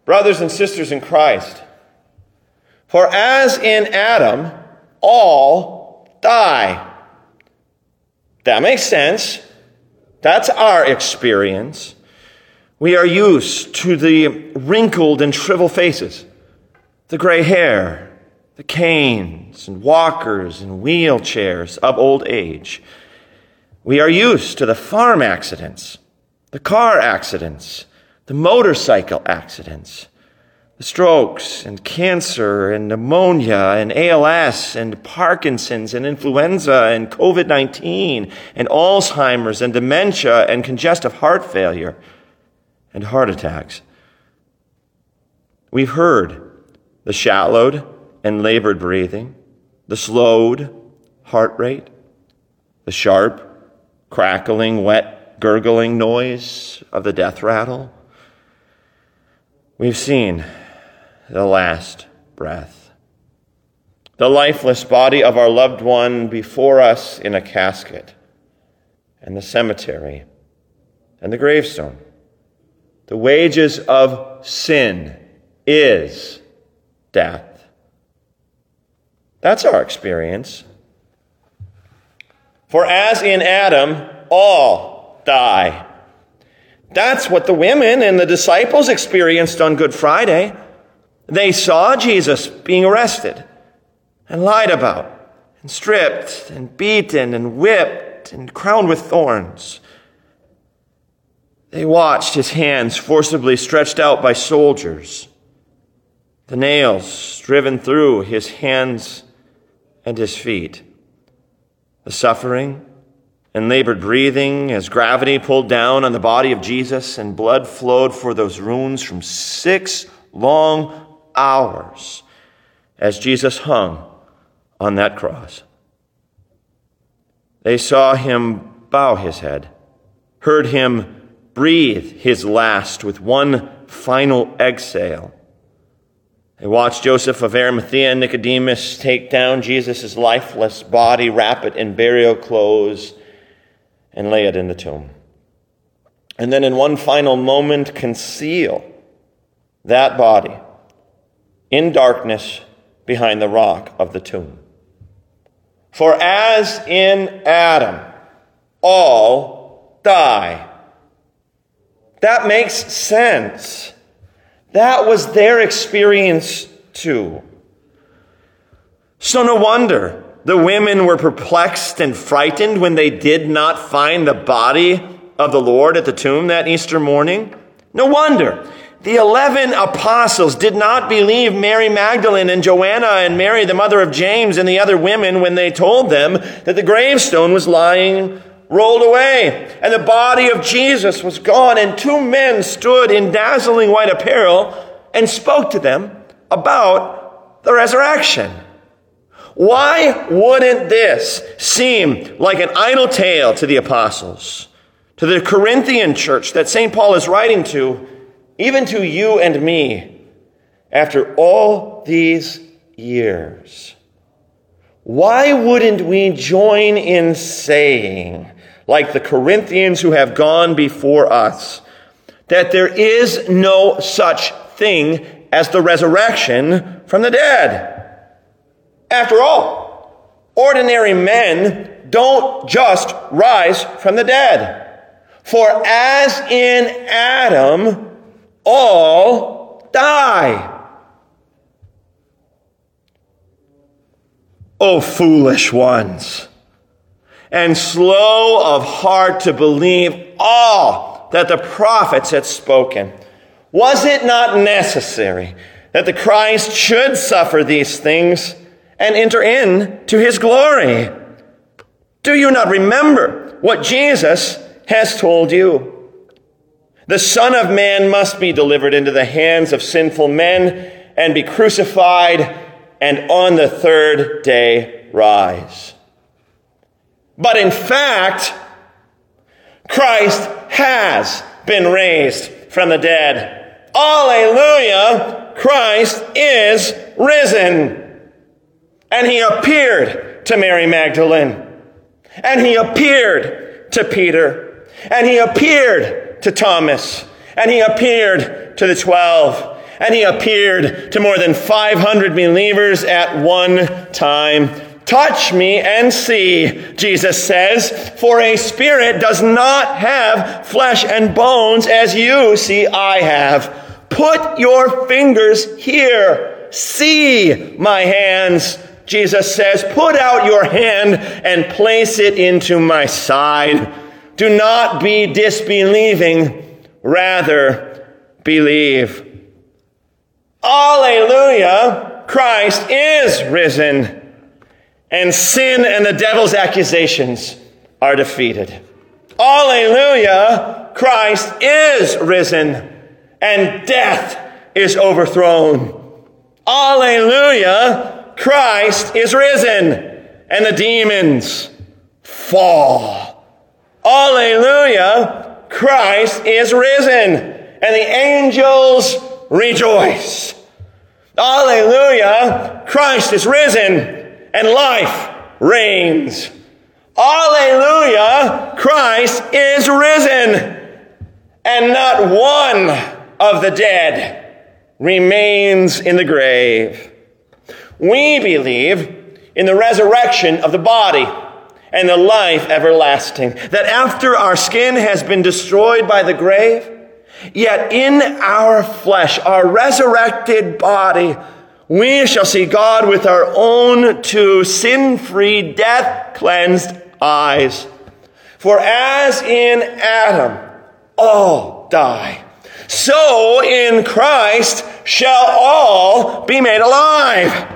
brothers and sisters in Christ, for as in Adam, all die. That makes sense. That's our experience. We are used to the wrinkled and shriveled faces, the gray hair, the canes and walkers and wheelchairs of old age. We are used to the farm accidents, the car accidents, the motorcycle accidents, the strokes and cancer and pneumonia and ALS and Parkinson's and influenza and COVID-19 and Alzheimer's and dementia and congestive heart failure and heart attacks. We've heard the shallowed and labored breathing, the slowed heart rate, the sharp, crackling, wet, gurgling noise of the death rattle. We've seen the last breath, the lifeless body of our loved one before us in a casket, and the cemetery, and the gravestone. The wages of sin is death. That's our experience. For as in Adam, all die. That's what the women and the disciples experienced on Good Friday. They saw Jesus being arrested and lied about and stripped and beaten and whipped and crowned with thorns. They watched his hands forcibly stretched out by soldiers, the nails driven through his hands and his feet, the suffering and labored breathing as gravity pulled down on the body of Jesus and blood flowed for those wounds from 6 long hours as Jesus hung on that cross. They saw him bow his head, heard him breathe his last with one final exhale. They watched Joseph of Arimathea and Nicodemus take down Jesus' lifeless body, wrap it in burial clothes, and lay it in the tomb. And then in one final moment, conceal that body in darkness behind the rock of the tomb. For as in Adam, all die. That makes sense. That was their experience too. So no wonder the women were perplexed and frightened when they did not find the body of the Lord at the tomb that Easter morning. No wonder the 11 apostles did not believe Mary Magdalene and Joanna and Mary, the mother of James, and the other women when they told them that the gravestone was lying rolled away and the body of Jesus was gone, and 2 men stood in dazzling white apparel and spoke to them about the resurrection. Why wouldn't this seem like an idle tale to the apostles, to the Corinthian church that St. Paul is writing to, even to you and me, after all these years? Why wouldn't we join in saying, like the Corinthians who have gone before us, that there is no such thing as the resurrection from the dead? After all, ordinary men don't just rise from the dead. For as in Adam, all die. O foolish ones, and slow of heart to believe all that the prophets had spoken. Was it not necessary that the Christ should suffer these things and enter into his glory? Do you not remember what Jesus has told you? The Son of Man must be delivered into the hands of sinful men and be crucified, and on the 3rd day rise. But in fact, Christ has been raised from the dead. Alleluia! Christ is risen. And he appeared to Mary Magdalene. And he appeared to Peter. And he appeared to Thomas. And he appeared to the 12. and he appeared to more than 500 believers at one time. Touch me and see, Jesus says, for a spirit does not have flesh and bones as you see I have. Put your fingers here. See my hands. Jesus says, put out your hand and place it into my side. Do not be disbelieving, rather believe. Alleluia, Christ is risen. And sin and the devil's accusations are defeated. Alleluia, Christ is risen, and death is overthrown. Alleluia, Christ is risen, and the demons fall. Alleluia, Christ is risen, and the angels rejoice. Alleluia, Christ is risen, and life reigns. Alleluia, Christ is risen, and not one of the dead remains in the grave. We believe in the resurrection of the body and the life everlasting, that after our skin has been destroyed by the grave, yet in our flesh, our resurrected body, we shall see God with our own two sin-free, death-cleansed eyes. For as in Adam all die, so in Christ shall all be made alive.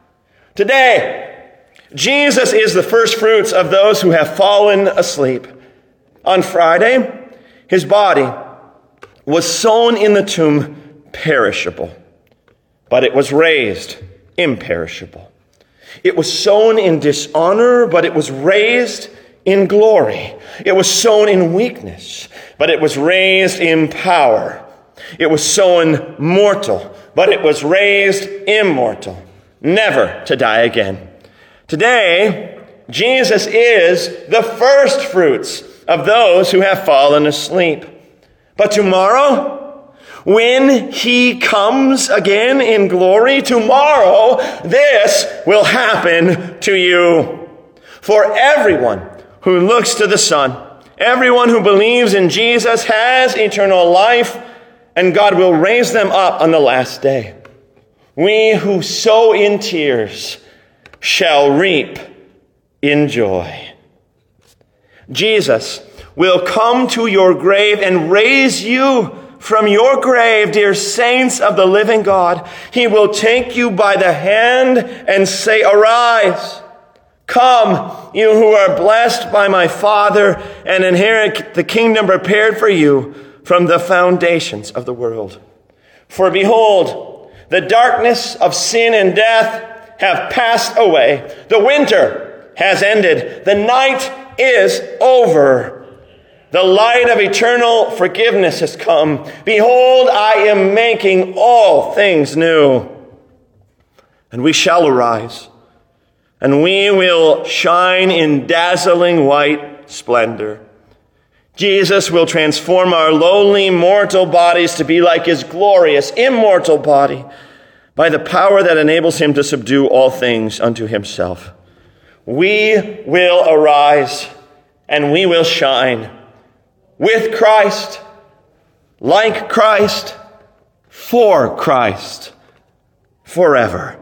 Today, Jesus is the first fruits of those who have fallen asleep. On Friday, his body was sown in the tomb perishable, but it was raised imperishable. It was sown in dishonor, but it was raised in glory. It was sown in weakness, but it was raised in power. It was sown mortal, but it was raised immortal, never to die again. Today, Jesus is the first fruits of those who have fallen asleep. But tomorrow, when he comes again in glory, tomorrow, this will happen to you. For everyone who looks to the Son, everyone who believes in Jesus has eternal life, and God will raise them up on the last day. We who sow in tears shall reap in joy. Jesus will come to your grave and raise you from your grave, dear saints of the living God. He will take you by the hand and say, arise, come, you who are blessed by my Father, and inherit the kingdom prepared for you from the foundations of the world. For behold, the darkness of sin and death have passed away. The winter has ended. The night is over. The light of eternal forgiveness has come. Behold, I am making all things new. And we shall arise, and we will shine in dazzling white splendor. Jesus will transform our lowly mortal bodies to be like his glorious immortal body by the power that enables him to subdue all things unto himself. We will arise, and we will shine with Christ, like Christ, for Christ, forever.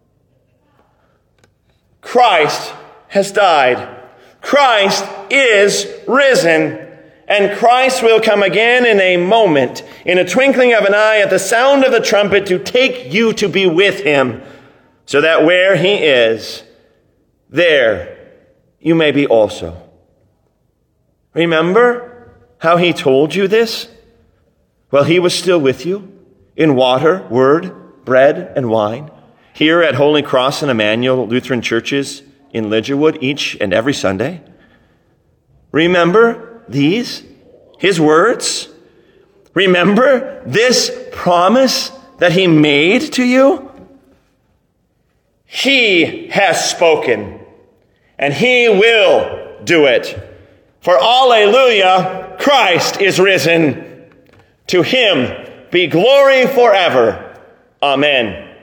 Christ has died. Christ is risen. And Christ will come again in a moment, in a twinkling of an eye, at the sound of the trumpet, to take you to be with him, so that where he is, there you may be also. Remember how he told you this? Well, he was still with you in water, word, bread, and wine, here at Holy Cross and Emmanuel Lutheran churches in Lidgerwood each and every Sunday. Remember these, his words? Remember this promise that he made to you? He has spoken, and he will do it. For alleluia, Christ is risen. To him be glory forever. Amen.